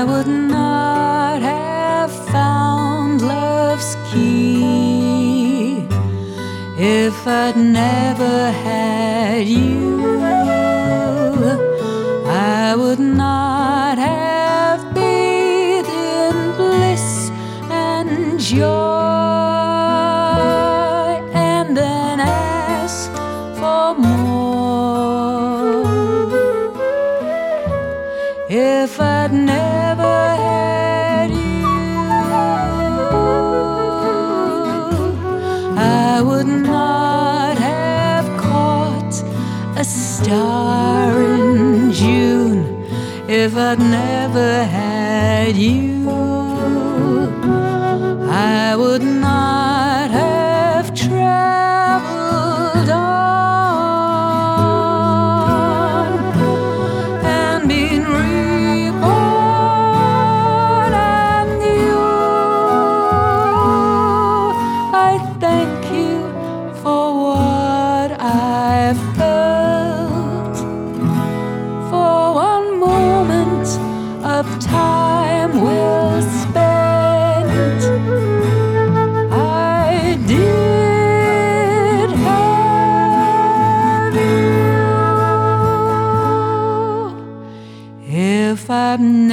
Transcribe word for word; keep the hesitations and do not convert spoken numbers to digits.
I would not have found love's key if I'd never had you. I would not have bathed in bliss and joy and then asked for more if I'd never had you. I would not have caught a star in June if I'd never had you. I would not have traveled on and been reborn anew. I thank you for what I felt, for one moment of time we'll spend. I did have you. If I've